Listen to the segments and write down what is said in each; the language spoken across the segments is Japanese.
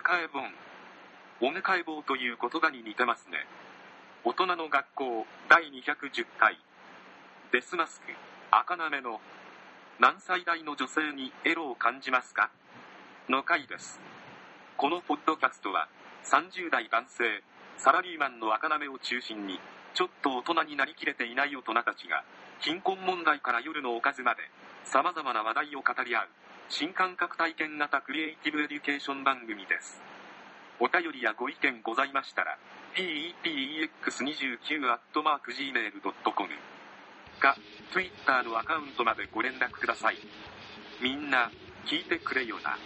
迎え本。お迎え棒という言葉に似てますね。大人の学校第210回。デスマスク、赤なめの何歳代の女性にエロを感じますかの回です。このポッドキャストは30代男性、サラリーマンの赤なめを中心に、ちょっと大人になりきれていない大人たちが、貧困問題から夜のおかずまで、様々な話題を語り合う、新感覚体験型クリエイティブエデュケーション番組です。お便りやご意見ございましたら、pepex29@gmail.com か、Twitter のアカウントまでご連絡ください。みんな、聞いてくれよな。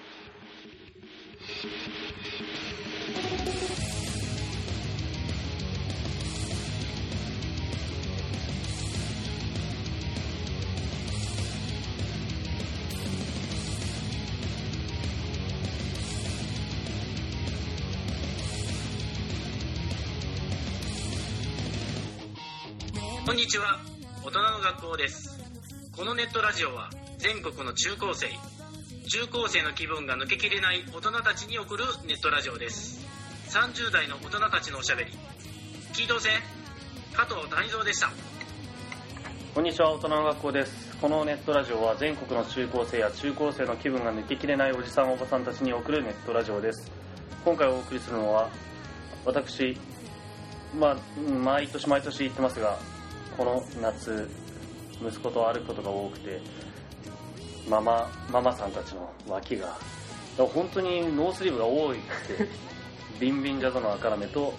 こんにちは、大人の学校です。このネットラジオは全国の中高生の気分が抜けきれない大人たちに送るネットラジオです。30代の大人たちのおしゃべり、聞いとせ加藤谷蔵でした。 こんにちは、大人の学校です。このネットラジオは全国の中高生や中高生の気分が抜けきれないおじさんおばさんたちに送るネットラジオです。今回お送りするのは私、毎年言ってますが、この夏息子と歩くことが多くて、ママさんたちの脇が本当にノースリーブが多いってビンビンジャズの赤なめと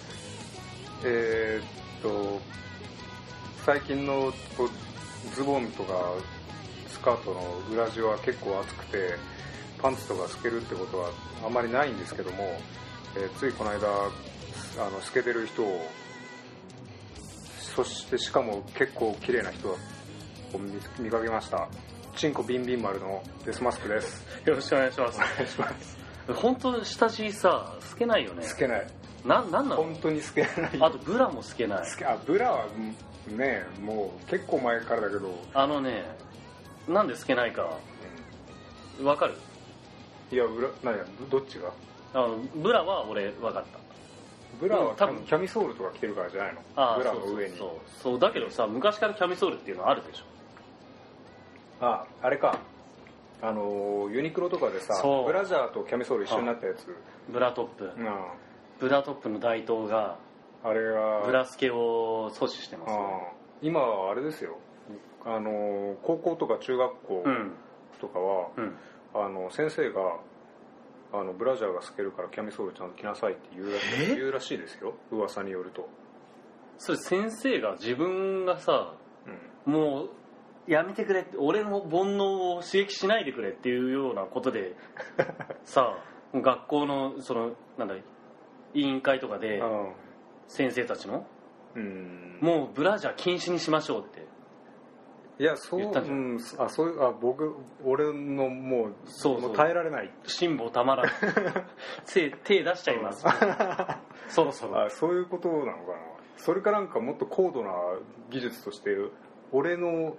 最近のズボンとかスカートの裏地は結構厚くてパンツとか透けるってことはあんまりないんですけども、ついこの間透けてる人を、そしてしかも結構綺麗な人を見かけました。チンコビンビン丸のデスマスクです。 よろしくお願いします。 お願いします。 本当下地さ透けないよね。 透けない。 なんなの？ 本当に透けない。 あとブラも透けない。 ブラはね、もう結構前からだけど、 なんで透けないかわかる？ いや、どっちが？ ブラは俺わかった。 ブラは多分キャミソールとか着てるからじゃないの？ブラの上に。 そうだけどさ、昔からキャミソールっていうのあるでしょ。 あれか、ユニクロとかでさ、ブラジャーとキャミソール一緒になったやつ、 ブラトップ、ブラトップの大東があれがブラスケを阻止してますね。 今はあれですよ、高校とか中学校とかは、先生がブラジャーが透けるからキャミソールちゃんと着なさいって言うらしいですよ、噂によると。 それ先生が自分がさ、もうやめてくれって、俺の煩悩を刺激しないでくれっていうようなことでさ、学校の委員会とかで先生たちのもうブラジャー禁止にしましょうって言ったんじゃん。 俺のもう耐えられない、 辛抱たまらない手出しちゃいますそろそろ。 そういうことなのかな。それかなんかもっと高度な技術として俺の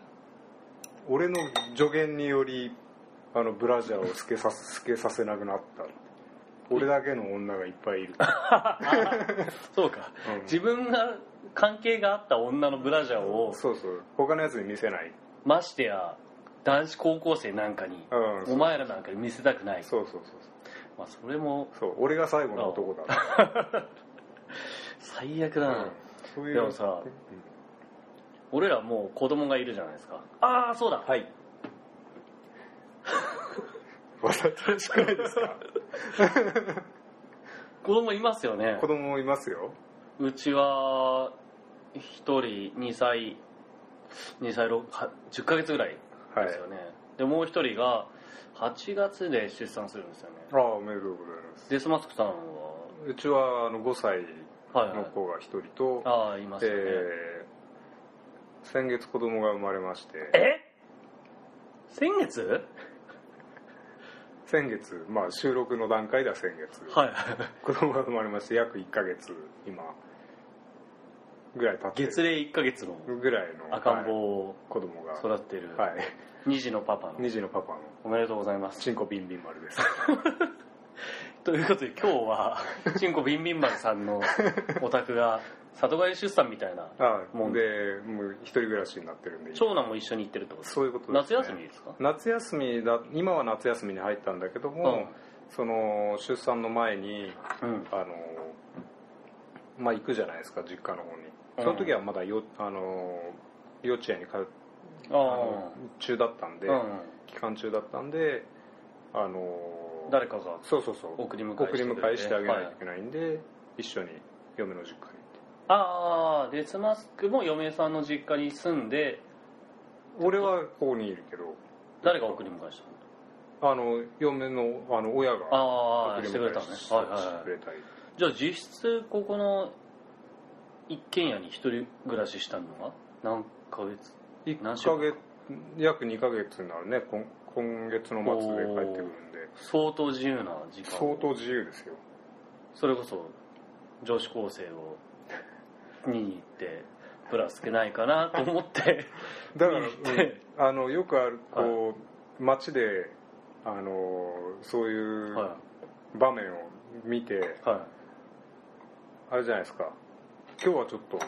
助言によりブラジャーを透けさせなくなった。俺だけの女がいっぱいいるそうか、自分が関係があった女のブラジャーを他のやつに見せない。 ましてや男子高校生なんかに、お前らなんかに見せたくない。それも俺が最後の男だ最悪だな、でもさ、俺らもう子供がいるじゃないですか。そうだ、 はいわざとらしくないですか子供いますよね。 子供いますよ。 うちは1人2歳10ヶ月ぐらいですよね、でもう1人が8月で出産するんですよね。 おめでとうございます。 デスマスクさんは？ うちは5歳の子が1人と、 いますよね。 先月子供が生まれまして。 先月、収録の段階では先月、子供が生まれまして、約1ヶ月今ぐらい経ってる。月齢1ヶ月のぐらいの赤ん坊を子供が育ってる、2児のパパの。 2児のパパの。 おめでとうございます。 チンコビンビン丸ですということで今日はチンコビンビン丸さんのお宅が里帰り出産みたいなもんでもう一人暮らしになってるんで、 長男も一緒に行ってるってことですか？ そういうことです、ね、 夏休みですか？ 夏休みだ。今は夏休みに入ったんだけども、その出産の前に、まあ行くじゃないですか、実家の方に。その時はまだ幼稚園に中だったんで、期間中だったんで、 誰かがそう送り迎えしてあげないといけないんで、一緒に嫁の実家に行って。 ああ、デスマスクも嫁さんの実家に住んで。 俺はここにいるけど、 誰が送り迎えしたの？ 嫁の親が送り迎えしてくれたり。 じゃあ実質ここの一軒家に一人暮らししたのが何ヶ月？ 約2ヶ月になるね。今月の末で帰ってくるんで。 相当自由な時間。 相当自由ですよ。 それこそ女子高生を見に行ってプラスけないかなと思ってだからよくある街でそういう場面を見て、あれじゃないですか、今日はちょっと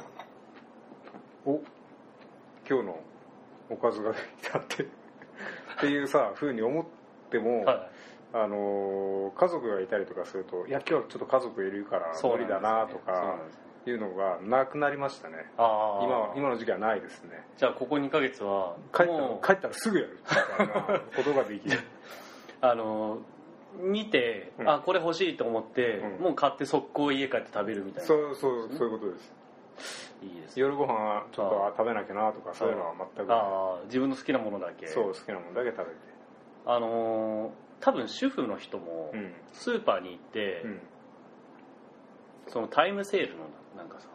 今日のおかずができたっていうさ風に思っても、家族がいたりとかすると、いや今日はちょっと家族いるから無理だなとかいうのがなくなりましたね。今の時期はないですね。 じゃあここ2ヶ月は帰ったらすぐやるみたいなことができる見て、これ欲しいと思って、もう買って速攻家帰って食べるみたいな。そういうことです。 いいですね。 夜ご飯ちょっと食べなきゃなとか、そういうのは全く自分の好きなものだけ。 好きなものだけ食べて。 多分主婦の人もスーパーに行って、そのタイムセールのなんかさ、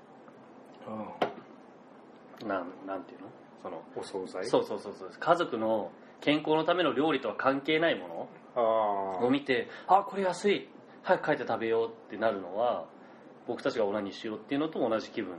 なんていうの、そのお惣菜。 そう家族の健康のための料理とは関係ないものを見て、これ安い、早く帰って食べようってなるのは、僕たちがオナニーしようっていうのと同じ気分、ね。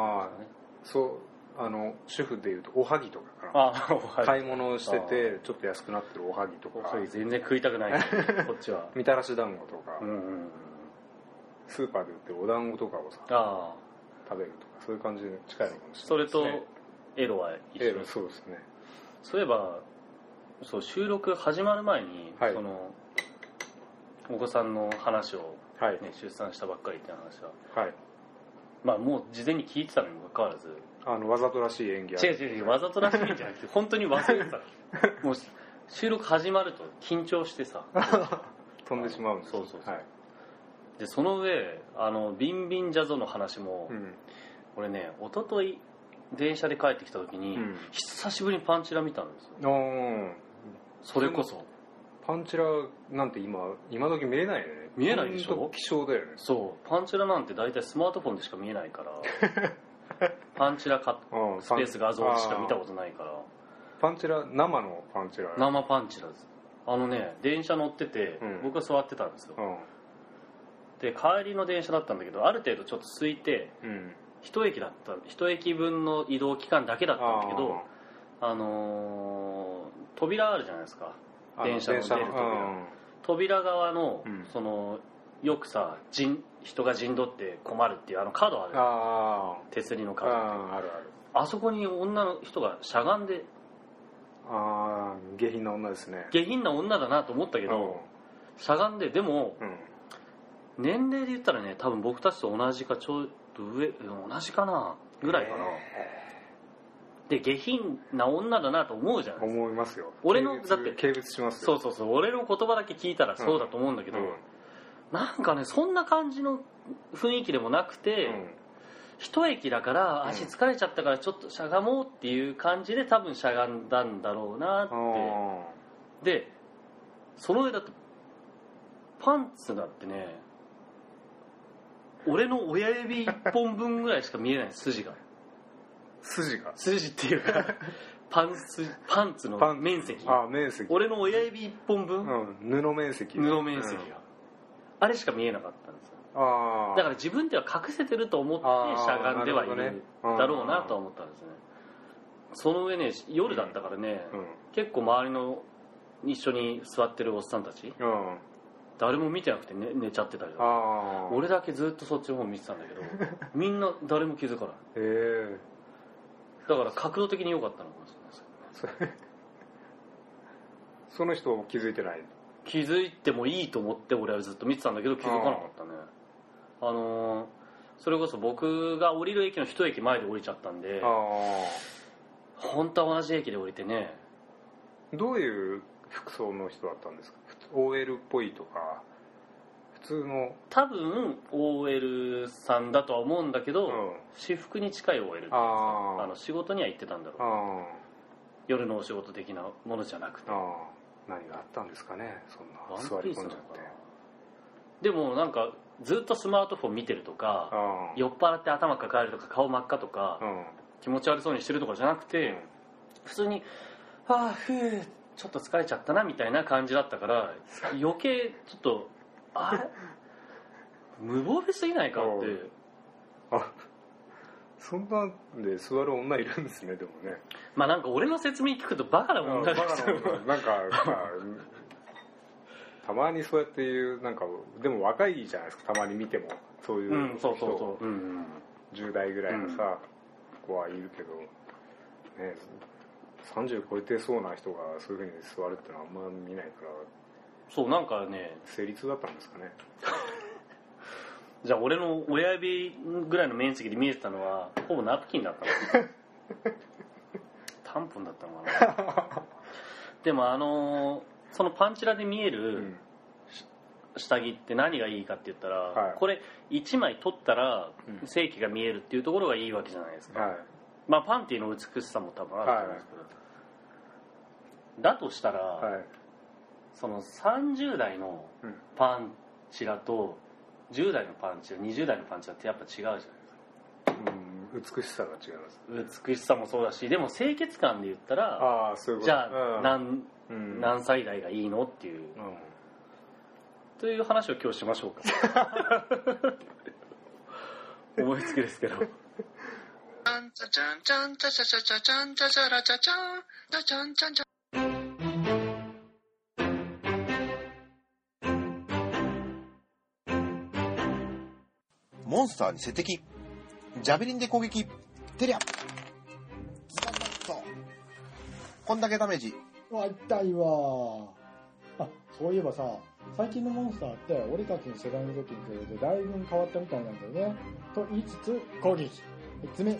主婦でいうとおはぎとかかな。買い物をしててちょっと安くなってるおはぎとか。 全然食いたくないこっちは。 みたらし団子とか、スーパーで売ってるお団子とかをさ食べるとか、そういう感じで近いのかもしれないですね。 それとエロは一緒。 そうですね。 そういえば収録始まる前に、そのお子さんの話を、出産したばっかりって話は、まあもう事前に聞いてたのにもかかわらず、 わざとらしい演技。 違うわざとらしいんじゃなくて本当に忘れてたもう収録始まると緊張してさ飛んでしまうんです。 そうで、その上ビンビンジャゾの話も、俺ね、一昨日電車で帰ってきた時に、久しぶりにパンチラ見たんですよ。それこそパンチラなんて今時見れないよね。 見えないでしょ。 希少だよね。 そうパンチラなんて大体スマートフォンでしか見えないからパンチラスペース画像でしか見たことないから。 パンチラ、生のパンチラ。 生パンチラです。電車乗ってて、僕は座ってたんですよ、で帰りの電車だったんだけど、ある程度ちょっと空いて、一駅分の移動期間だけだったんだけど、扉あるじゃないですか、電車の出る扉側の、よくさ、人が陣取って困るっていうカードある、手すりのカード、あそこに女の人がしゃがんで、 下品な女ですね。 下品な女だなと思ったけど、しゃがんで、でも、年齢で言ったらね、多分僕たちと同じかちょっと上、同じかなぐらいかな。で、下品な女だなと思うじゃないですか。 思いますよ。 俺のだって軽蔑しますよ。 そう俺の言葉だけ聞いたらそうだと思うんだけど、なんかね、そんな感じの雰囲気でもなくて、一駅だから足疲れちゃったからちょっとしゃがもうっていう感じで多分しゃがんだんだろうなって。で、その上だってパンツだってね、俺の親指1本分ぐらいしか見えない、筋っていうかパンツの面積。俺の親指1本分、 布面積が、あれしか見えなかったんですよ。だから自分では隠せてると思ってしゃがんではいるだろうなとは思ったんですね。その上ね、夜だったからね、結構周りの一緒に座ってるおっさんたち誰も見てなくて、寝ちゃってたりとか、俺だけずっとそっちの方見てたんだけどみんな誰も気づかない。だから角度的に良かったのかもしれないです。 その人気づいてない？ 気づいてもいいと思って俺はずっと見てたんだけど気づかなかったね。それこそ僕が降りる駅の一駅前で降りちゃったんで、本当は同じ駅で降りてね。 どういう服装の人だったんですか？ OL っぽいとか普通の？多分 OL さんだとは思うんだけど、私服に近い OL っていうんですか、仕事には行ってたんだろう。夜のお仕事的なものじゃなくて。 何があったんですかね、そんな座り込んじゃって。 でもなんかずっとスマートフォン見てるとか、酔っ払って頭抱えるとか顔真っ赤とか、気持ち悪そうにしてるとかじゃなくて、普通にちょっと疲れちゃったなみたいな感じだったから、余計ちょっとあれ無防備すぎないかって。 そんなんで座る女いるんですね。でもね、 まあなんか俺の説明聞くとバカな女だけど、 なんか、たまにそうやって言う、なんかでも若いじゃないですか、たまに見てもそういう人、10代ぐらいのさ、子はいるけどね、30超えてそうな人がそういう風に座るってのはあんま見ないから。 そうなんかね、 成立だったんですかね。 じゃあ俺の親指ぐらいの面積で見えてたのはほぼナプキンだったのタンポンだったのかなでもそのパンチラで見える下着って何がいいかって言ったら、これ1枚取ったら正規が見えるっていうところがいいわけじゃないですか、まあパンティの美しさも多分あると思うんですけど、だとしたら、その30代のパンチラと10代のパンチラ、20代のパンチラってやっぱ違うじゃないですか。 美しさが違います。 美しさもそうだし、でも清潔感で言ったら、じゃあ何歳代がいいのっていう、という話を今日しましょうか。思いつきですけど。 モンスターに接敵、ジャベリンで攻撃、テリア、ズバッとこんだけダメージ。 痛いわ。そういえばさ、最近のモンスターって俺たちの世代の時に比べてだいぶ変わったみたいなんだよね。と言いつつ攻撃、爪、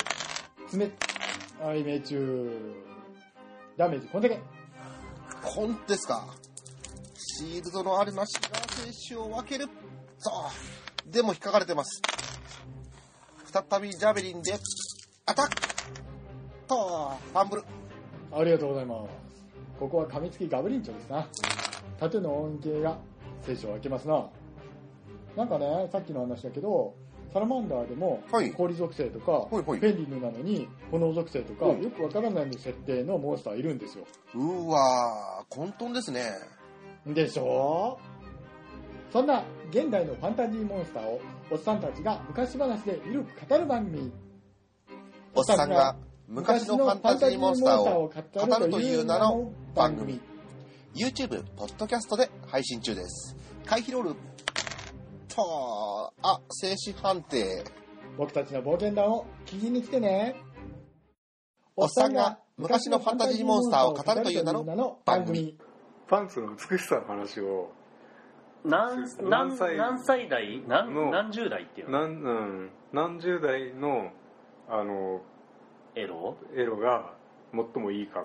命中、ダメージこんだけ。 こんですか。シールドのあるなしが生死を分ける。そうでも引っかかれてます。再びジャベリンでアタックとファンブル。 ありがとうございます。ここは噛みつきガブリンチョですな。盾の恩恵が生死を分けますな。なんかね、さっきの話だけどサラマンダーでも氷属性とか、フェンリルなのに炎属性とか、よくわからない設定のモンスターいるんですよ。 うわー、混沌ですね。 でしょう。そんな現代のファンタジーモンスターをおっさんたちが昔話でゆるく語る番組。 おっさんが昔のファンタジーモンスターを語るという名の番組。YouTube、ポッドキャストで配信中です。回避ロールと静止判定。 僕たちの冒険談を聞きに来てね。 おっさんが昔のファンタジーモンスターを語るという名の番組。 パンツの美しさの話を何歳代何十代っていうの、 何十代のエロが最もいいか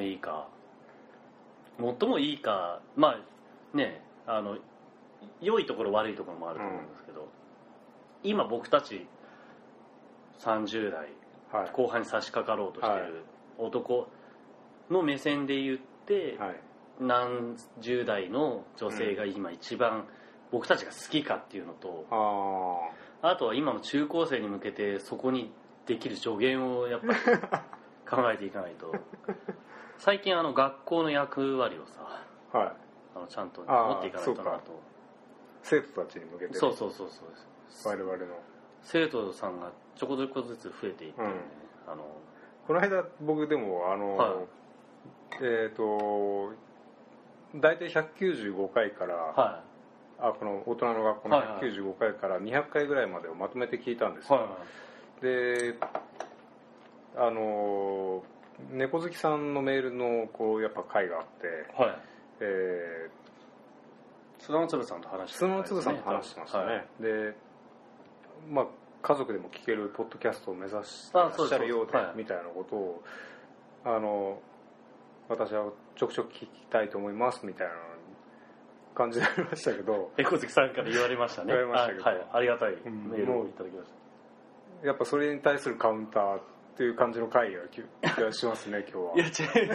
まあね、良いところ悪いところもあると思うんですけど、今僕たち30代、後半に差し掛かろうとしている男の目線で言って、何十代の女性が今一番僕たちが好きかっていうのと、あとは今の中高生に向けてそこにできる助言をやっぱり考えていかないと。最近学校の役割をさ、ちゃんと持っていかないとなと。 生徒たちに向けて、 そう我々の生徒さんがちょこちょこずつ増えていってね、 この間僕でも大体195回からこの大人の学校の95回から200回ぐらいまでをまとめて聞いたんですよ、で猫好きさんのメールのこうやっぱ回があって、 砂の粒さんと話してましたね、でまあ家族でも聞けるポッドキャストを目指してらっしゃるようでみたいなことを私はちょくちょく聞きたいと思いますみたいな感じになりましたけど、 猫好きさんから言われましたね。 言われましたけど、 ありがたいメールをいただきました。 やっぱそれに対するカウンターっていう感じの会議がしますね今日は。 いや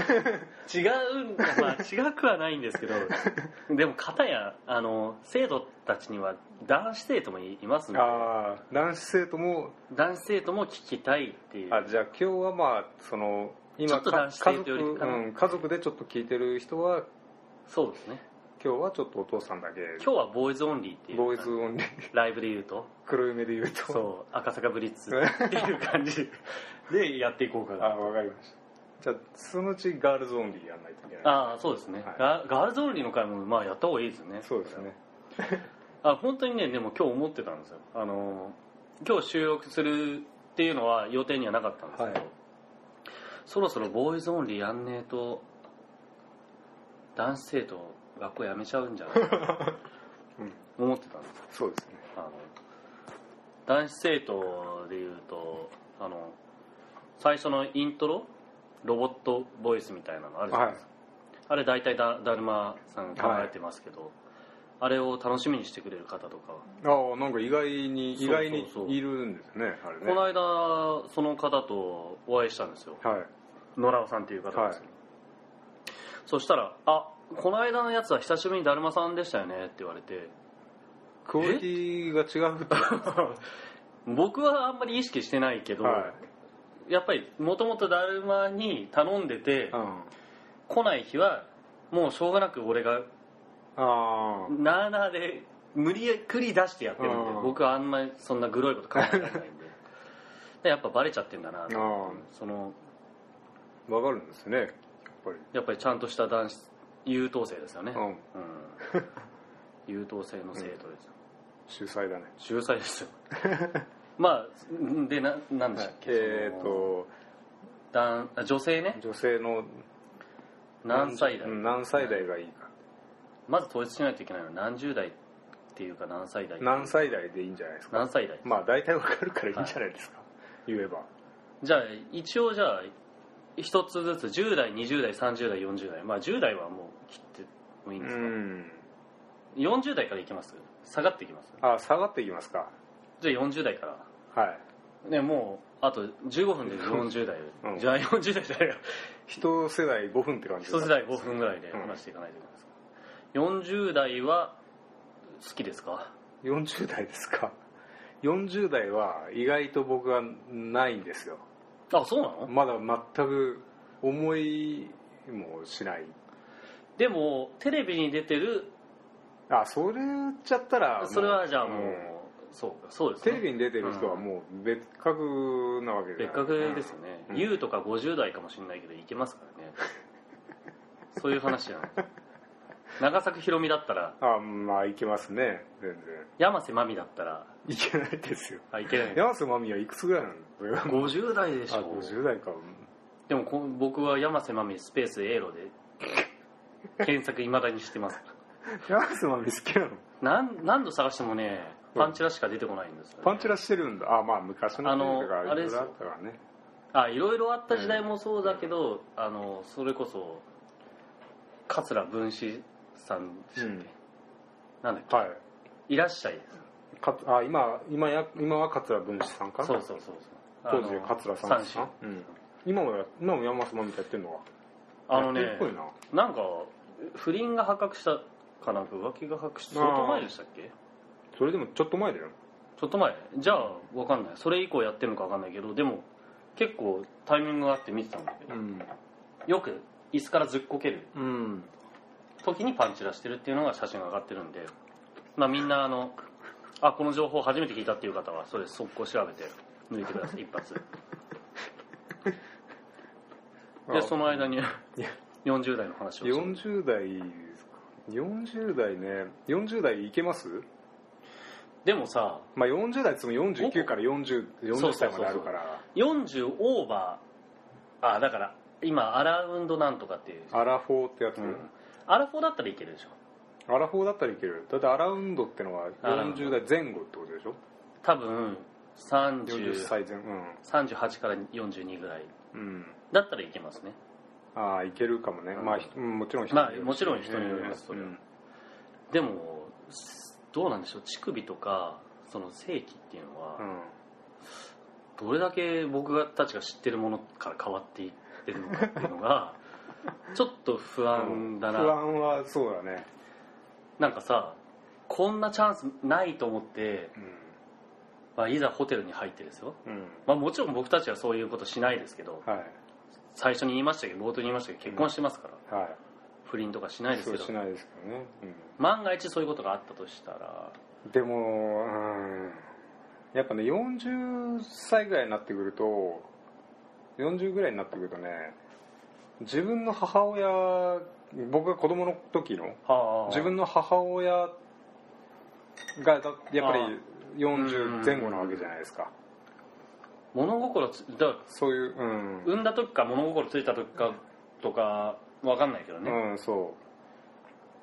違くはないんですけど、でも片や生徒たちには男子生徒もいますので、 男子生徒も聞きたいっていう。 じゃあ今日はまあその今ちょっと男子生徒よりかな、 家族でちょっと聞いてる人はそうですね。 今日はちょっとお父さんだけ。 今日はボーイズオンリーっていう。 ボーイズオンリー。 ライブで言うと。 黒夢で言うと。 そう、赤坂ブリッツっていう感じでやっていこうかな。 わかりました。じゃあそのうちガールズオンリーやんないといけない。 そうですね。ガールズオンリーの回もまあやった方がいいですね。 そうですね。 本当にね、でも今日思ってたんですよ。今日収録するっていうのは予定にはなかったんですけど、そろそろボーイズオンリーやんねえと男子生徒学校辞めちゃうんじゃないか思ってたんです。 そうですね。 男子生徒でいうと最初のイントロロボットボイスみたいなのあるじゃないですか、あれ大体だるまさん考えてますけど、あれを楽しみにしてくれる方とかなんか意外にいるんですね、あれね。 この間その方とお会いしたんですよ、野良さんっていう方です、そしたらこの間のやつは久しぶりにだるまさんでしたよねって言われて、 クオリティが違うって僕はあんまり意識してないけど、やっぱりもともとだるまに頼んでて、来ない日はもうしょうがなく俺がなあなあで無理くり出してやってるんで、僕はあんまりそんなグロいこと考えられないんでやっぱバレちゃってんだなと。 分かるんですね、 やっぱりちゃんとした男子優等生ですよね、優等生の生徒ですよ、 秀才だね。 秀才ですよまあでなんでしたっけ、女性ね、 女性の何歳代がいいか、 まず統一しないといけないのは何十代っていうか何歳代でいいんじゃないですか。 何歳代、 まあ大体わかるからいいんじゃないですか、言えば。 じゃあ一応一つずつ10代20代30代40代、まあ10代はもう切ってもいいんですか、40代からいきます？下がっていきます？ 下がっていきますか。 じゃあ40代からね、もうあと15分で40代じゃあ40代じゃないか、 一世代5分って感じですか。 一世代5分ぐらいで話していかないといけないですか、40代は好きですか ？40代ですか。40代は意外と僕はないんですよ。 そうなの？ まだ全く思いもしない。 でもテレビに出てるそれ言っちゃったらそれはじゃあもう、そうですね。 テレビに出てる人はもう別格なわけで、 別格ですよね、優とか50代かもしれないけどいけますからねそういう話じゃない長作ひろみだったらまあいけますね。全然山瀬まみだったらいけないですよ。 いけない。 山瀬まみはいくつぐらいなの ？50代でしょ。 50代か。 でも僕は山瀬まみスペースエロで検索未だにしてます山瀬まみ好きなの？ 何度探してもねパンチラしか出てこないんですよ、ね。 パンチラしてるんだ。まあ昔のテレビとかいろいろあったからね。 いろいろあった時代もそうだけど、それこそ桂文枝さんでしたっけ、なんだっけ、いらっしゃい今は桂文枝さんかな。 そう当時桂さんですか。今も山瀬まみとやってんのか。なんか不倫が発覚したかなんか浮気が発覚した相当前でしたっけ？ それでもちょっと前だよ。 ちょっと前じゃあ分かんない、それ以降やってるのか分かんないけど、でも結構タイミングがあって見てたんだけど、よく椅子からずっこける時にパンチラしてるっていうのが写真が上がってるんで、みんなこの情報初めて聞いたっていう方はそれ速攻調べて抜いてください一発でその間に40代の話を 40代ですか。 40代ね、40代いけます？ でもさ、 まあ、40代っつっても49から40歳まであるから、 40オーバー、だから今アラウンドなんとかっていう、 アラフォーってやつ、 アラフォーだったらいけるでしょ。 アラフォーだったらいける。だってアラウンドってのは40代前後ってことでしょ。 多分 40歳前、 38から42ぐらい、だったらいけますね。 ああ、いけるかもね。まあもちろん人によります、それは。でもどうなんでしょう、乳首とかその性器っていうのは、どれだけ僕たちが知ってるものから変わっていってるのかっていうのがちょっと不安だな。 不安はそうだね。 なんかさ、こんなチャンスないと思って、まあ、いざホテルに入ってですよ、まあ、もちろん僕たちはそういうことしないですけど、最初に言いましたけど、冒頭に言いましたけど、結婚してますから、不倫とかしないですけど、 そうしないですけどね、 万が一そういうことがあったとしたら、 でも、やっぱね、40歳ぐらいになってくると、40ぐらいになってくるとね、自分の母親、僕が子供の時の自分の母親がやっぱり40前後なわけじゃないですか。 物心そういう、 産んだ時か物心ついた時かとか分かんないけどね。 そう。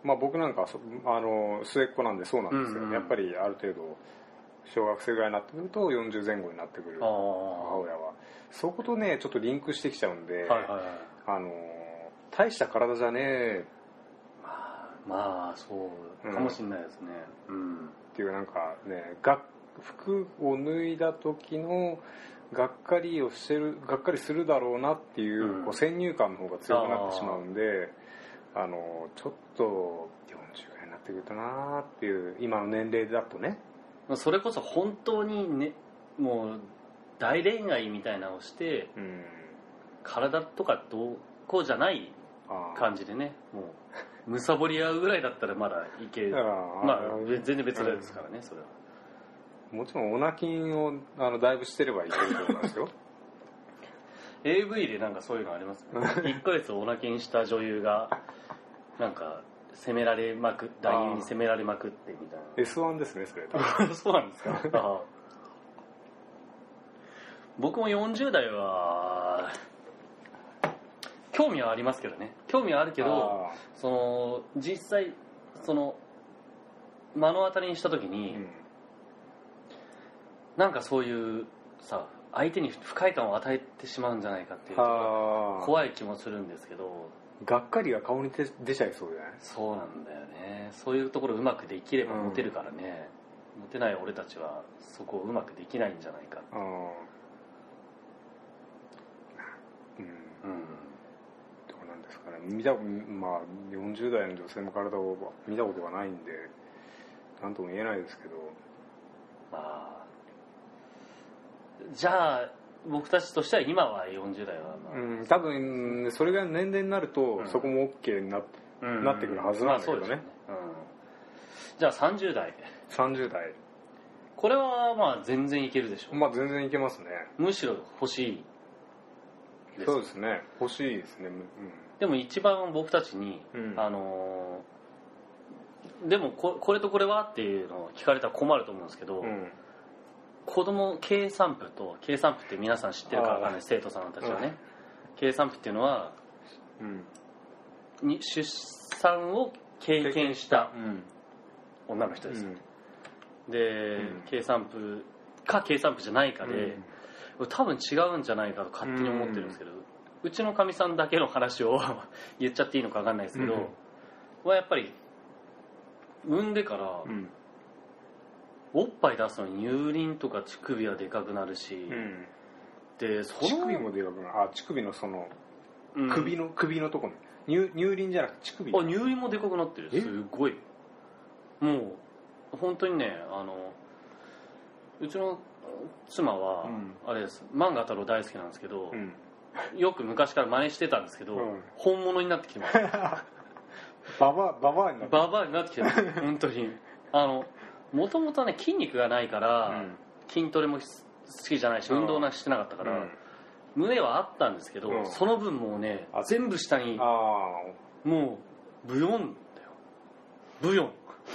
まあ僕なんか末っ子なんでそうなんですよ。やっぱりある程度小学生ぐらいになってくると40前後になってくる母親はそことねちょっとリンクしてきちゃうんで、大した体じゃねえ。 まあそうかもしれないですね。 っていうなんかね、服を脱いだ時のがっかりするだろうなっていう、こう先入観の方が強くなってしまうんで、ちょっと40ぐらいになってくるとなーっていう今の年齢だとね。 それこそ本当にね、もう大恋愛みたいなのをして、体とかどうこうじゃない感じでね、もうむさぼり合うぐらいだったらまだいける。まあ全然別ですからね、それは。 もちろんオナキンをだいぶしてればいけると思いますよ。 AV でなんかそういうのありますよね。1ヶ月オナキンした女優がなんか男優に責められまくってみたいな。 S1 ですね、それ。 そうなんですか。僕も40代は興味はありますけどね。興味はあるけど、実際目の当たりにした時に、なんかそういうさ、相手に不快感を与えてしまうんじゃないかっていう怖い気もするんですけど、 がっかりが顔に出ちゃいそうじゃない？ そうなんだよね。そういうところうまくできればモテるからね、モテない俺たちはそこをうまくできないんじゃないか。どうなんですかね。まあ40代の女性の体を見たことがないんで何とも言えないですけど、 じゃあ僕たちとしては今は40代は、 多分それが年齢になると、そこも OK になってくるはずなんだけどね。 じゃあ30代。これはまあ全然いけるでしょう。 まあ全然いけますね。 むしろ欲しいです。 そうですね、欲しいですね。 でも一番僕たちに、でもこれとこれはっていうのを聞かれたら困ると思うんですけど、子供計算譜って皆さん知ってるかわかんない生徒さんたちはね、計算譜っていうのは、出産を経験した女の人です、で、計算譜か計算譜じゃないかで、多分違うんじゃないかと勝手に思ってるんですけど、うちのかみさんだけの話を言っちゃっていいのかわかんないですけど、はやっぱり産んでから、おっぱい出すのに乳輪とか乳首はでかくなるし、で乳首もでかくなる。乳首の首のとこね。乳輪じゃなくて乳首。 乳輪もでかくなってる。すごい。もう本当にね、うちの妻は、あれです、漫画太郎大好きなんですけど、よく昔から真似してたんですけど、本物になってきてます。 ババアになってきてます。本当に。もともとね、筋肉がないから、筋トレも好きじゃないし、運動してなかったから、胸はあったんですけど、その分もうね、全部下に、もうブヨンだよ。 ブヨン、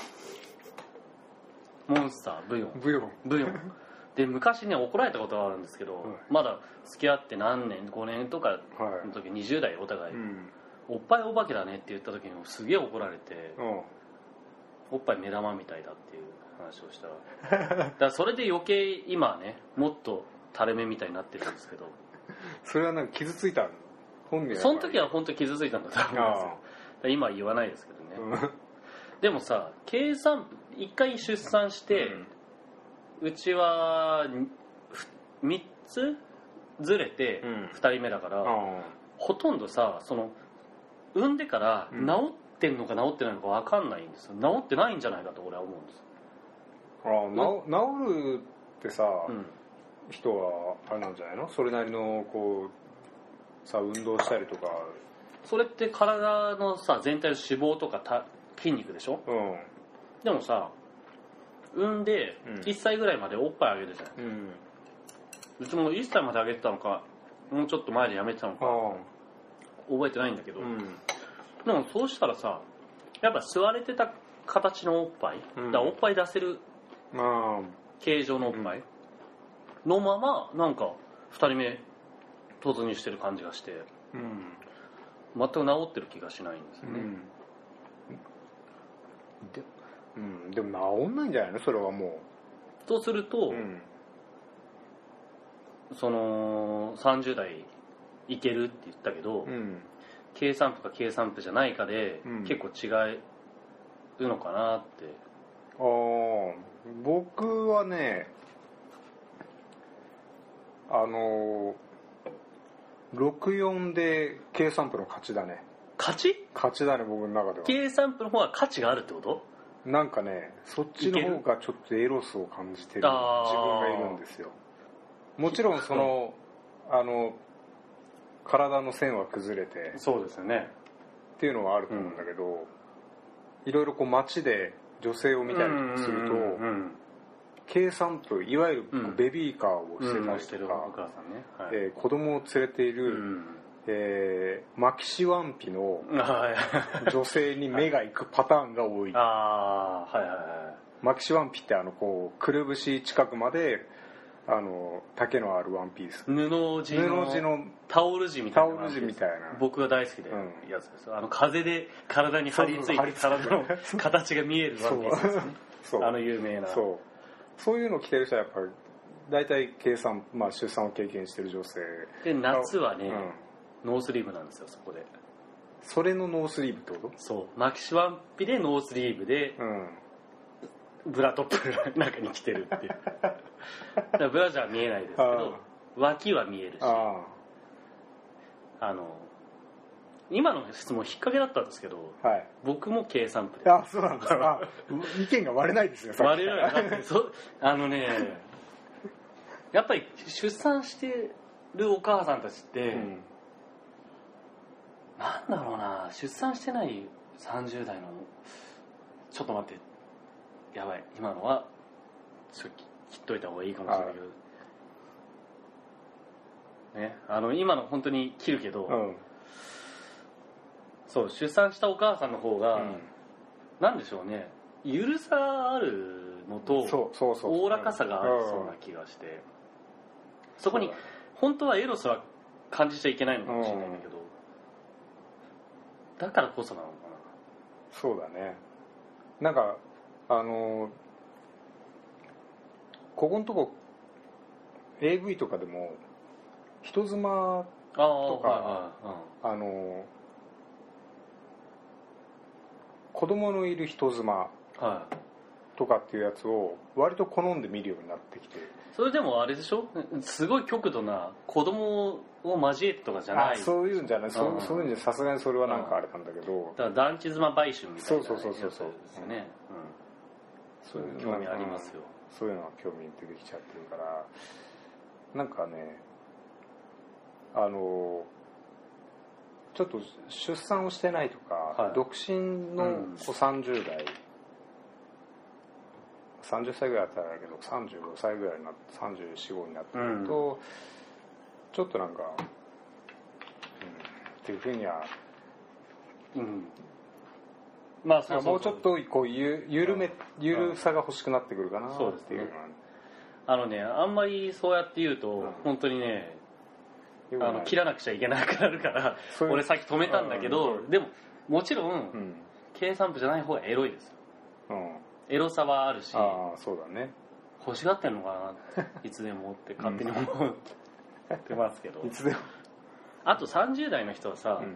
モンスターブヨンで、昔ね怒られたことがあるんですけど、まだ付き合って何年5年とかの時、20代お互い、おっぱいお化けだねって言った時にすげえ怒られて、おっぱい目玉みたいだっていう話をしたらだからそれで余計今はねもっと垂れ目みたいになってるんですけどそれはなんか傷ついた本人その時は本当に傷ついたんだと思うんですよ。今は言わないですけどね、でもさ、計算1回出産して、うちは3つずれて2人目だから、ほとんどさ、その産んでから治ってんのか治ってないのか分かんないんですよ。治ってないんじゃないかと俺は思うんですよ。 治るってさ、人はあれなんじゃないの？それなりのこうさ運動したりとか。 それって体のさ全体の脂肪とか筋肉でしょ、でもさ産んで1歳ぐらいまでおっぱいあげるじゃん、うちも1歳まであげてたのかもうちょっと前でやめてたのか覚えてないんだけど、でもそうしたらさやっぱ吸われてた形のおっぱい、だからおっぱい出せる形状のおっぱいのままなんか2人目突入してる感じがして、全く治ってる気がしないんですよね、 でも治んないんじゃないのそれはもう。とすると、その30代いけるって言ったけど、計算部か計算部じゃないかで、結構違うのかなって。 僕はね64で計算部の勝ちだね。勝ちだね、僕の中では。 計算部の方が価値があるってこと？ なんかね、そっちの方がちょっとエロスを感じてる自分がいるんですよ。もちろんその体の線は崩れて、 そうですよねっていうのはあると思うんだけど、いろいろこう街で女性を見たりすると、計算といわゆるベビーカーをしてたりとか、子供を連れている、マキシワンピの女性に目が行くパターンが多い。マキシワンピってこうくるぶし近くまで丈のあるワンピース、 布地のタオル地みたいな僕が大好きでやつです。風で体に張り付いて体の形が見えるワンピースですね有名な。 そういうのを着てる人はやっぱり大体計算、出産を経験してる女性で、夏はね、ノースリーブなんですよ。そこでそれのノースリーブってこと？ そうマキシワンピでノースリーブで、ブラトップの中に着てるっていうだからブラジャーは見えないですけど脇は見えるし、今の質問引っ掛けだったんですけど、僕も計算部で。 そうなんですか。意見が割れないですね。 割れない。やっぱり出産してるお母さんたちって、なんだろうな、出産してない30代のちょっと待って、やばい、今のはちょっと切っといた方がいいかもしれないけど、ね、今の本当に切るけど、そう出産したお母さんの方が、なんでしょうね、ゆるさあるのとおおらかさがありそうな気がして、そこに本当はエロスは感じちゃいけないのかもしれないんだけど、だからこそなのかな。 そうだね。なんかここのとこ AV とかでも人妻とか子供のいる人妻とかっていうやつを割と好んで見るようになってきて、 それでもあれでしょ、すごい極度な子供を交えてとかじゃない。 そういうんじゃない、そういうんじゃさすがにそれはなんかあれなんだけど、 だから団地妻売春みたいな、 そうですよね。そういう興味ありますよ。 そういうのは興味出てきちゃってるから、なんかね、ちょっと出産をしてないとか、独身の30代、30歳ぐらいだったらだけど35歳ぐらいになって34、5になってくると、ちょっとなんか、っていうふうには、 まあそうもうちょっとこうゆるさが欲しくなってくるかなっていうあんまりそうやって言うと、本当にね切らなくちゃいけなくなるから俺さっき止めたんだけど、でももちろん、K 散布じゃない方がエロいですよ、エロさはあるし、 そうだね、 欲しがってんのかないつでもって勝手に思ってますけど、 いつでも。 あと30代の人はさ、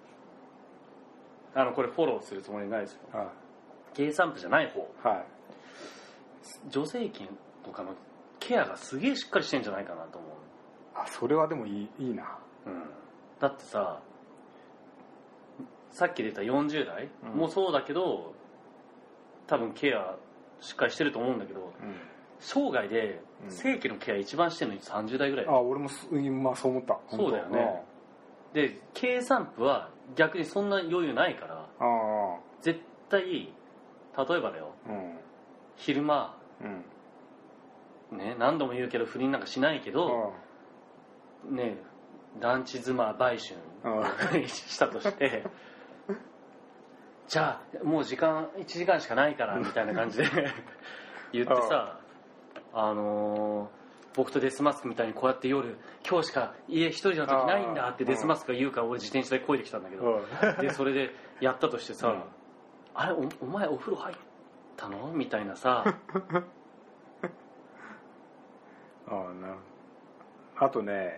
これフォローするつもりないですよ、K 散布じゃない方、女性器とかのケアがすげえしっかりしてんじゃないかなと思う。 それはでもいいな、 だってさっき出た40代もそうだけど、多分ケアしっかりしてると思うんだけど、生涯で性器のケア一番してるのに30代ぐらい。 俺も今そう思った。 そうだよね。で K 散布は逆にそんな余裕ないから、絶対例えばだよ、昼間、ね、何度も言うけど不倫なんかしないけど、ね、団地妻売春したとしてじゃあもう時間1時間しかないからみたいな感じで言ってさ、僕とデスマスクみたいにこうやって夜今日しか家一人の時ないんだってデスマスクが言うから俺自転車で漕いできたんだけど、でそれでやったとしてさ、あれ お前お風呂入ったのみたいなさあとね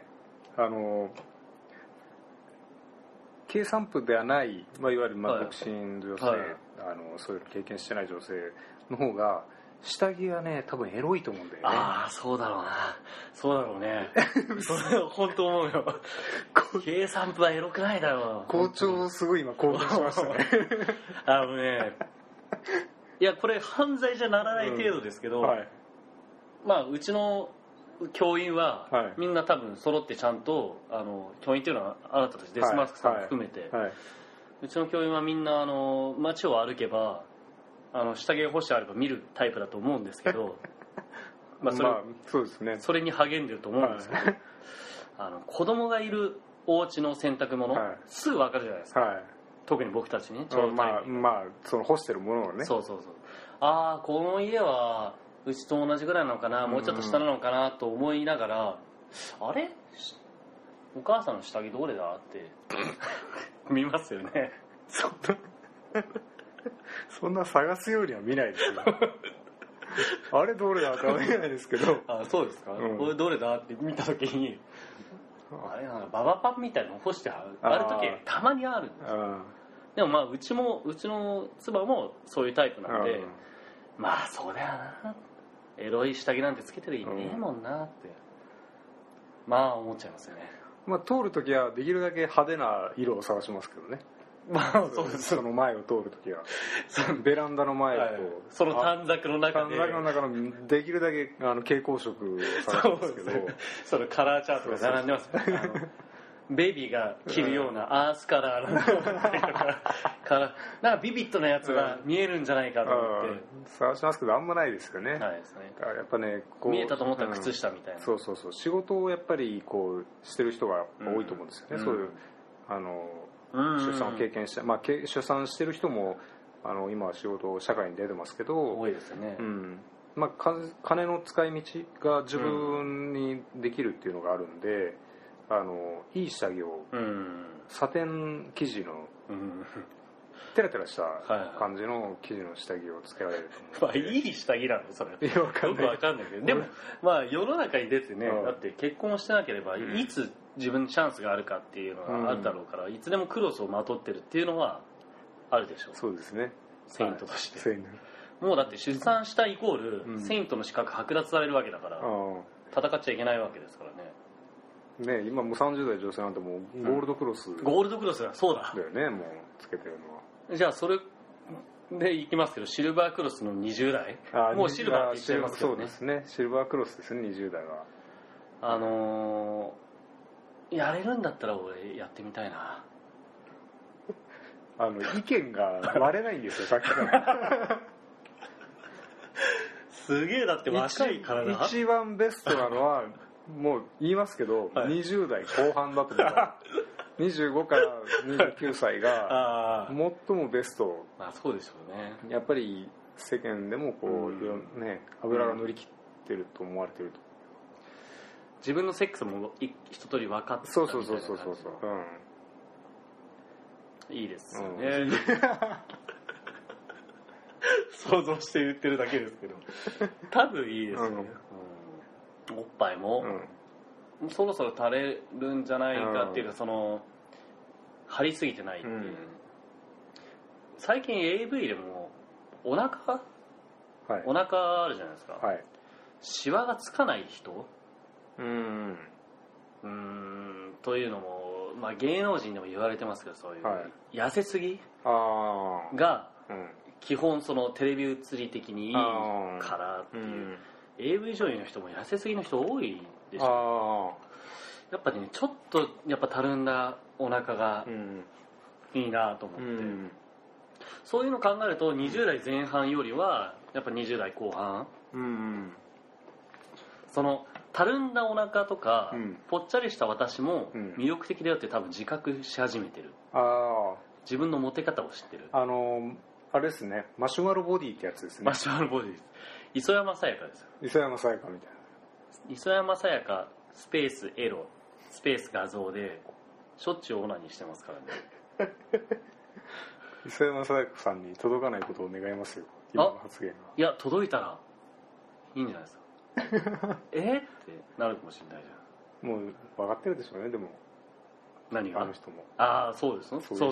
K 散布ではない、いわゆる独身女性、そういう経験してない女性の方が下着がね多分エロいと思うんだよね。 そうだろうな、そうだろうねそれ本当思うよK 散布はエロくないだろう。 校長すごい今興奮しましたねいやこれ犯罪じゃならない程度ですけど、うちの教員は、みんな多分揃ってちゃんと教員っていうのはあなたたちデスマスクさん含めて、うちの教員はみんな街を歩けば下着が干してあれば見るタイプだと思うんですけどそうですね、 それに励んでると思うんですけど、子供がいるお家の洗濯物、すぐ分かるじゃないですか、特に僕たちね、ちょうどその干してるものをね、 そうこの家はうちと同じぐらいなのかな、もうちょっと下なのかなと思いながら、あれお母さんの下着どれだって見ますよねそんな探すようには見ないですよあれどれだっては見ないですけどそうですか、これどれだって見た時にあれババパンみたいなの干してある時たまにあるんですよ。でもうちの妻もそういうタイプなんで、そうだよな、エロい下着なんてつけてる意味ねえもんなって思っちゃいますよね。 通るときはできるだけ派手な色を探しますけどね。 そうです。 その前を通るときはベランダの前と、 その短冊の中でのできるだけ蛍光色を探しますけどそのカラーチャートが並んでますベビーが着るようなアースカラーのなんかビビッドなやつが見えるんじゃないかと思って探しますけどあんまないですよね。やっぱね見えたと思ったら靴下みたいな、 そう仕事をやっぱりこうしてる人が多いと思うんですよね、そういう出産を経験して、出産してる人も今は仕事社会に出てますけど多いですよね。 金の使い道が自分にできるっていうのがあるんで、いい下着を、サテン生地の、テラテラした感じの生地の下着をつけられると思う。 いい下着なのそれ。よくわかんないけど、でも世の中に出てね、だって結婚してなければいつ自分にチャンスがあるかっていうのがあるだろうから、いつでもクロスをまとってるっていうのはあるでしょう。 そうですね。 セイントとして。もうだって出産したイコール、セイントの資格剥奪されるわけだから、戦っちゃいけないわけですからね。 今もう30代女性なんてもうゴールドクロス、 ゴールドクロスだそうだよね、もうつけてるのは。 じゃあそれでいきますけど、シルバークロスの20代もうシルバーって言っちゃいますけどね。 そうですね、シルバークロスですね、20代は。 やれるんだったら俺やってみたいな。 意見が割れないんですよさっきからすげえ、だって若いからな。 一番ベストなのはもう言いますけど、20代後半だと思う 25から29歳が最もベスト。 まあそうでしょうね。 やっぱり世間でもこう、ね、油が乗り切ってると思われてると。 自分のセックスも一通り分かってたみたいな感じ。 そう、 いいですよね、想像して言ってるだけですけど多分いいですよね、おっぱいも、そろそろ垂れるんじゃないかっていうか、その張りすぎてないっていう、最近 AV でもお腹あるじゃないですか、シワがつかない人というのも、まあ、芸能人でも言われてますけど、そういう、痩せすぎが基本そのテレビ映り的にいいからっていう、AV 女優の人も痩せすぎの人多いでしょ。やっぱね、ちょっとやっぱたるんだお腹がいいなと思って、そういうの考えると20代前半よりはやっぱ20代後半、そのたるんだお腹とか、ぽっちゃりした私も魅力的だよって多分自覚し始めてる。自分のモテ方を知ってる。 あれですね、マシュマロボディってやつですね。 マシュマロボディです。磯山さやかですよ。 磯山さやかみたいな。 磯山さやかスペースエロスペース画像でしょっちゅうオナニーしてますからね。 磯山さやかさんに届かないことを願いますよ、今の発言が。いや、届いたらいいんじゃないですか。ってなるかもしれないじゃん。もう分かってるでしょうね、でも。 何が？ あの人も。 そうですね。そう。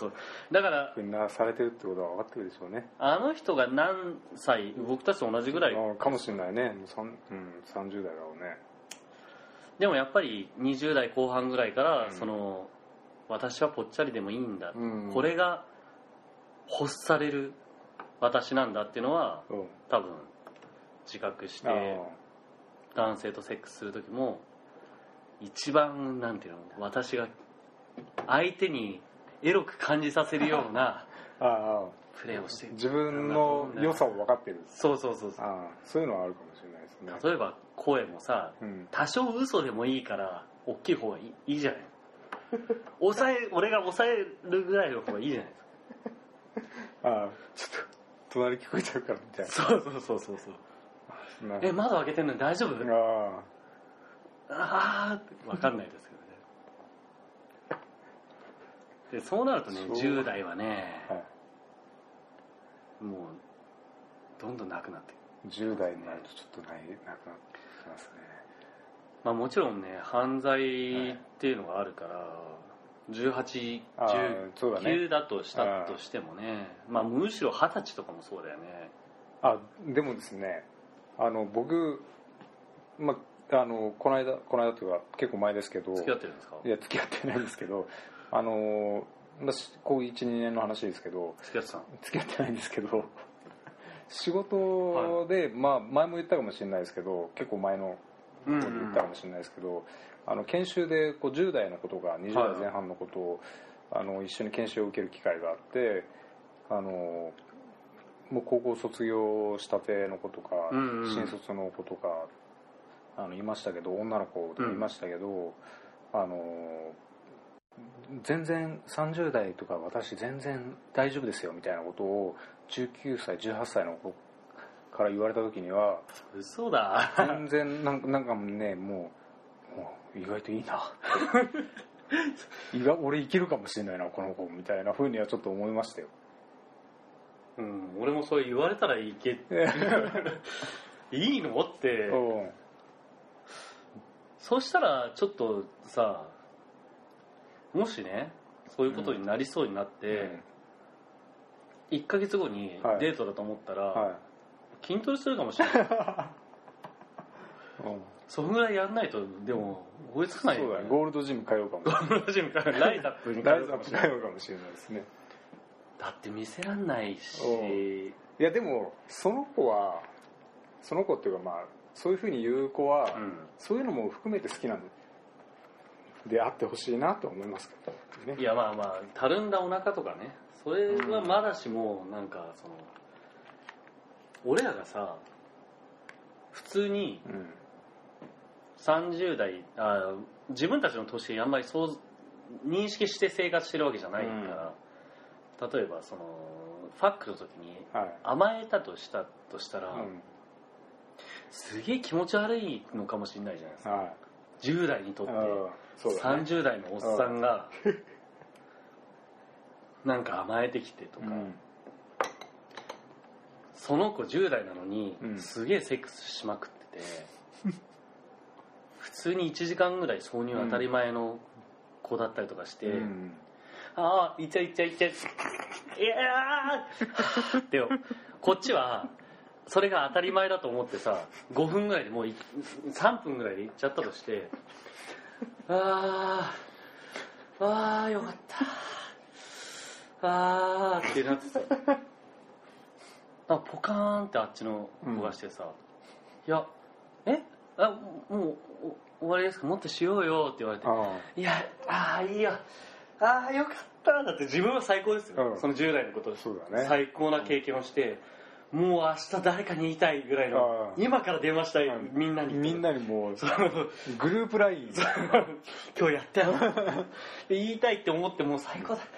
だからみんなされてるってことは分かってるでしょうね。 あの人が何歳、僕たちと同じぐらいかもしれないね。30代だろうね。 でもやっぱり20代後半ぐらいから、その私はぽっちゃりでもいいんだ、これが欲される私なんだっていうのは、多分自覚して男性とセックスする時も一番なんていうの、私が相手にエロく感じさせるようなプレーをして自分の良さを分かってる。 そう。 そういうのはあるかもしれないですね。 例えば声もさ、多少嘘でもいいから大きい方がいいじゃない。俺が抑えるぐらいの方がいいじゃないですか。 ちょっと隣聞こえちゃうからみたいな。 そう。窓開けてんのに大丈夫？って分かんないですけどね。でそうなるとね、10代はね、もうどんどんなくなって 10代になるとちょっとなくなってきますね。 まあもちろんね、犯罪っていうのがあるから、18、19だとしたとしてもね、まあむしろ20歳とかもそうだよね。 でもですね、僕、この間というか結構前ですけど。 付き合ってるんですか？ いや、付き合ってないんですけど、こう 1,2 年の話ですけど、付き合ってないんですけど、仕事で、前も言ったかもしれないですけど、結構前のことで言ったかもしれないですけど、研修でこう10代の子とか20代前半の子と、一緒に研修を受ける機会があって、もう高校卒業したての子とか、新卒の子とかいましたけど、女の子とかいましたけど、全然30代とか私全然大丈夫ですよみたいなことを19歳18歳の子から言われた時には、 嘘だ、 全然なんかね、もう意外といいな俺いけるかもしれないなこの子みたいな風にはちょっと思いましたよ。 俺もそう言われたらいけいいのって、そしたらちょっとさ、もしねそういうことになりそうになって、1ヶ月後にデートだと思ったら、筋トレするかもしれない。そのぐらいやんないとでも追いつかないよね。 そうだね、ゴールドジム通うかもしれない。 ゴールドジム通う、ライザップに通うかもしれないですね。 だって見せらんないし。 いやでもその子っていうか、そういうふうに言う子は、そういうのも含めて好きなんであってほしいなと思いますけど、ね。 いやたるんだお腹とかね、それはまだしも、なんかその俺らがさ普通に30代、自分たちの年あんまり想認識して生活してるわけじゃないから、例えばそのファックの時に甘えたとしたら、すげえ気持ち悪いのかもしれないじゃないですか、10代にとって、30代のおっさんがなんか甘えてきてとか、その子10代なのにすげえセックスしまくってて、普通に1時間ぐらい挿入当たり前の子だったりとかして、ああいっちゃいっちゃいっちゃいやーってよ、こっちはそれが当たり前だと思ってさ、5分ぐらいでもう3分ぐらいで行っちゃったとして、あーよかったってなってさ、なんかポカーンってあっちの子がしてさ、いやもう終わりですか、もっとしようよって言われて、いやいいよ、よかっただって自分は最高ですよ、その10代のことで、最高な経験をして、もう明日誰かに言いたいぐらいの、今から電話したい、みんなにもうグループライン今日やったよ言いたいって思って、もう最高だ、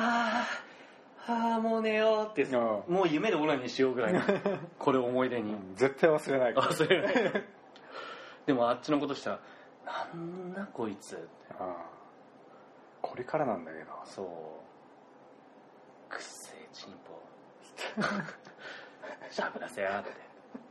もう寝ようって、もう夢でオナニーしようぐらいのこれを思い出に絶対忘れないから忘れないでもあっちのことしたら、なんだこいつって、 これからなんだけど、 そうくっせえチンポしゃぶらせやって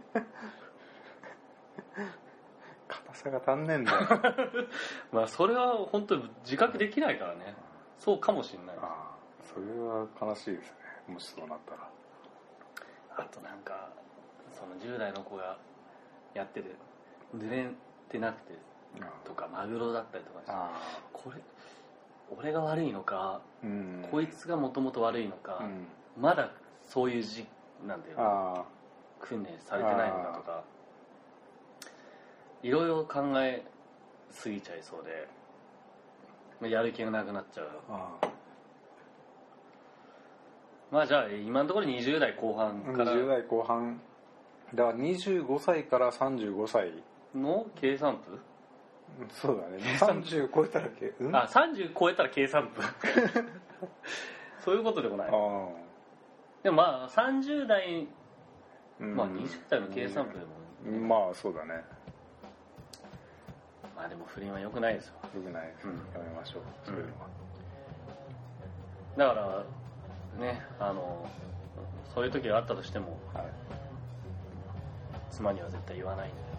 硬さが足んねえんだよまあそれは本当に自覚できないからね、そうかもしれない。 それは悲しいですね、もしそうなったら。 あとなんかその10代の子がやってて濡れてなくてとか、マグロだったりとかして、これ俺が悪いのか、こいつがもともと悪いのか、まだそういうなんていうの訓練されてないのかとか、いろいろ考えすぎちゃいそうで、やる気がなくなっちゃう。まあじゃあ今のところ20代後半から 20代後半だから25歳から35歳の計算部。 そうだね、30超えたら 30超えたら計算部そういうことでもない。でもまあ30代、まあ20代の計算部でも、 まあそうだね。 まあでも不倫は良くないですよ。 良くないです、やめましょう、そういうのは。 だからね、そういう時があったとしても、妻には絶対言わないんで、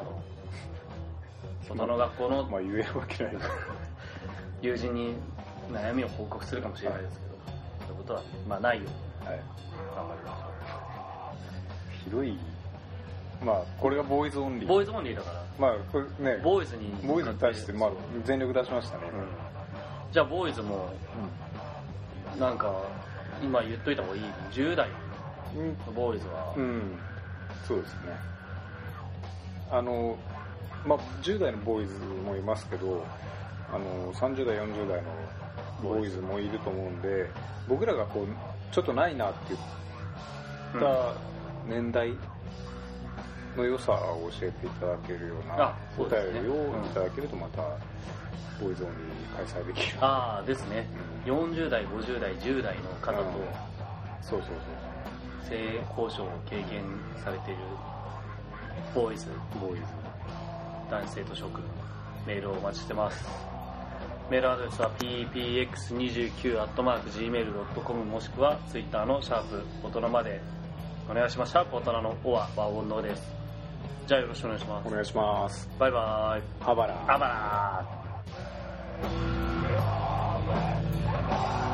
大人の学校の、 言えるわけない友人に悩みを報告するかもしれないですけど、そういうことはないように頑張りましょう。広い、これがボーイズオンリー。 ボーイズオンリーだから、 これね、 ボーイズに対して全力出しましたね。 じゃあボーイズも、なんか今言っといた方がいい、10代のボーイズは、 そうですね。10代のボーイズもいますけど、30代40代のボーイズもいると思うんで、僕らがこうちょっとないなって言った年代の良さを教えていただけるようなお便りをいただけると、またボーイズオンリー開催できる。 ですね、40代50代10代の方と、性交渉を経験されているボーイズ男性と諸君、メールをお待ちしてます。メールアドレスは ppx29@gmail.com もしくは Twitter のシャープ大人までお願いします。シャープ大人のおは和音のです。じゃあよろしくお願いします。 お願いします。 バイバイ。 あばら。 あばら。